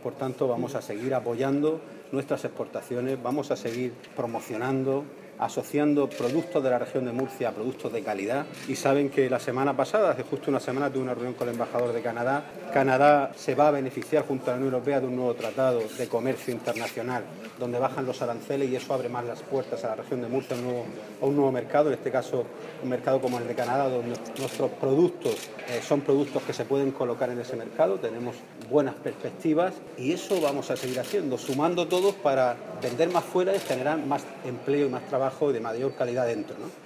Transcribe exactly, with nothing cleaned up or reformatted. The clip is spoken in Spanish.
Por tanto, vamos a seguir apoyando nuestras exportaciones, vamos a seguir promocionando, asociando productos de la región de Murcia a productos de calidad. Y saben que la semana pasada, hace justo una semana, tuve una reunión con el embajador de Canadá. Canadá se va a beneficiar junto a la Unión Europea de un nuevo tratado de comercio internacional donde bajan los aranceles y eso abre más las puertas a la región de Murcia a un nuevo, a un nuevo mercado, en este caso un mercado como el de Canadá, donde nuestros productos eh, son productos que se pueden colocar en ese mercado. Tenemos buenas perspectivas y eso vamos a seguir haciendo, sumando todos para vender más fuera y generar más empleo y más trabajo de mayor calidad dentro, ¿no?